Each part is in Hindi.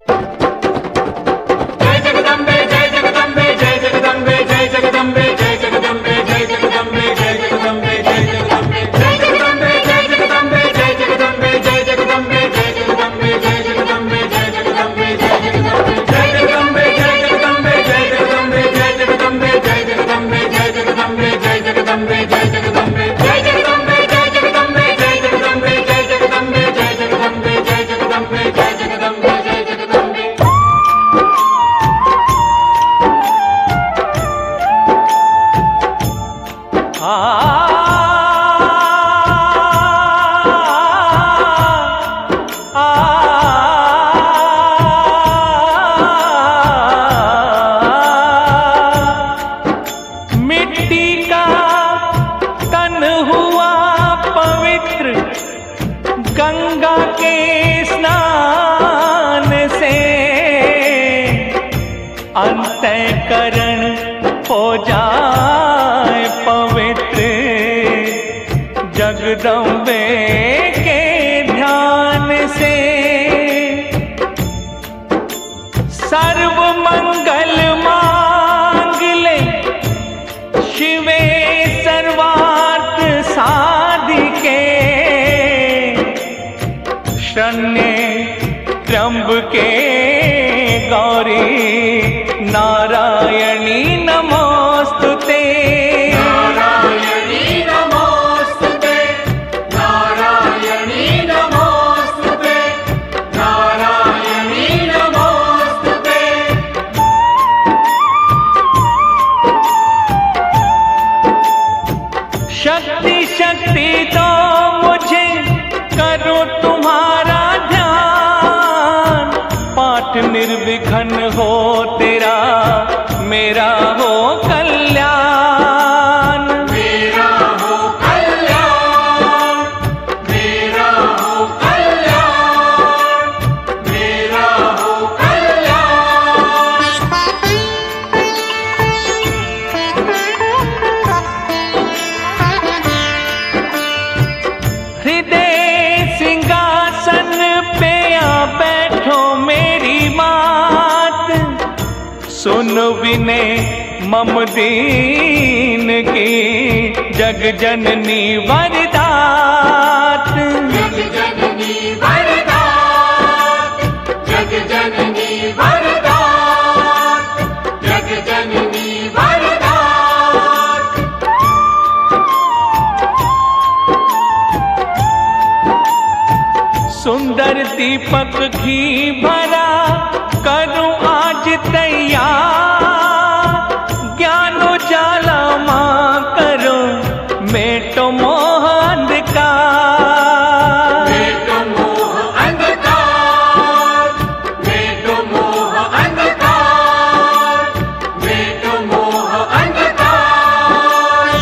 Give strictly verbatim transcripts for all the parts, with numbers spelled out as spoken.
गंगा के स्नान से अंतःकरण हो जाए पवित्र, जगदम्बे के ध्यान से सर्व मंगल मांग ले, शिवे सर्वार्थ साधिके, शरण्ये त्र्यंबके गौरी नारायणी नमोस्तुते। नारायणी नमोस्तुते, नारायणी नमोस्तुते, नारायणी नमोस्तुते। शक्ति शक्ति दो मुझे, करूं तुम्हारा ध्यान, पाठ निर्विघ्न हो तेरा, मेरा हो कल्याण। मेरा हो कल्याण, मेरा हो कल्याण, मेरा हो कल्याण। हृदय सिंहासन पे आ बैठो मेरी मात, सुन विनय मम दीन की, जग जननी वरदात। जग जननी वरदात, जग जननी वरदात, जग जननी वरदात। सुंदर दीपक घी भरा करूं आज तैयार, ज्ञान उजाला मां करो मेटो मोह अंधकार। मेटो मोह अंधकार, मेटो मोह अंधकार, मेटो मोह अंधकार।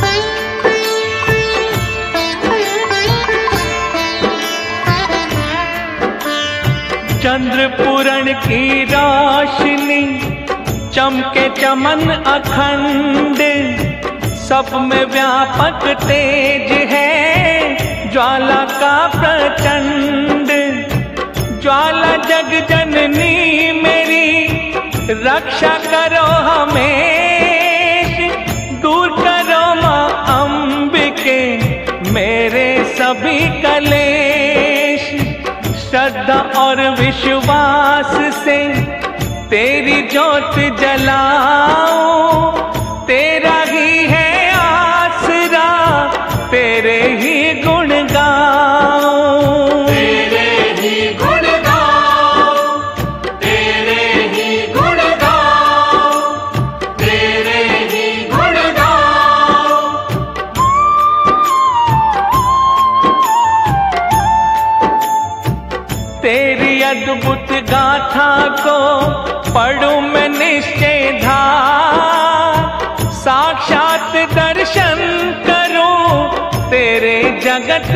चंद्र पूरण की रोशनी चमके चमन अखंड, सब में व्यापक तेज है ज्वाला का प्रचंड। ज्वाला जग जननी मेरी, रक्षा करो हमेश, दूर करो मां अंबिके मेरे सभी कलेश। श्रद्धा और विश्वास से तेरी ज्योत जलाऊं, तेरा ही है आसरा, तेरे ही गुण गाऊं। तेरे ही गुण गाऊं, तेरे ही गुण गाऊं, तेरे ही गुण गाऊं। तेरी अद्भुत गाथा को पढ़ूं मैं निश्चय धार, साक्षात दर्शन करूं तेरे जगत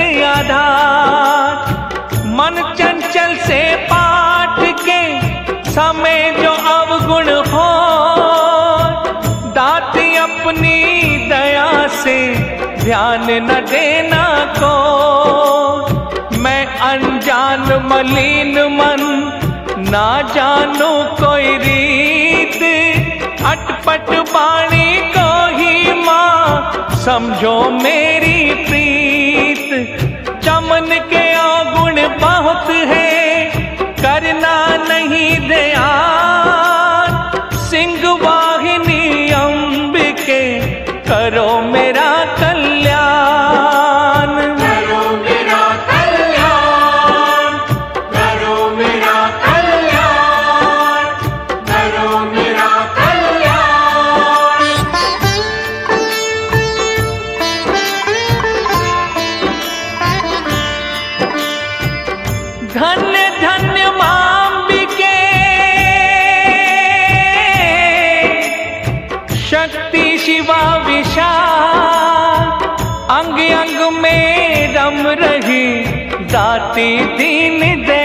आधार। मन चंचल से पाठ के समय जो अवगुण हो, दाती अपनी दया से ध्यान न देना को। मैं अनजान मलिन मन ना जानू कोई रीत, अटपट बाणी को ही माँ समझो मेरी प्रीत। चमन के अवगुण बहुत है, करना नहीं ध्यान, सिंह वाहिनी अंबिके करो मेरा कल्याण। करो मेरा कल्याण, करो मेरा कल्याण, करो मेरा कल्याण। धन्य धन्य मांबिके, शक्ति शिवा विशाल, अंग अंग में रम रही दाती दीन दयाल।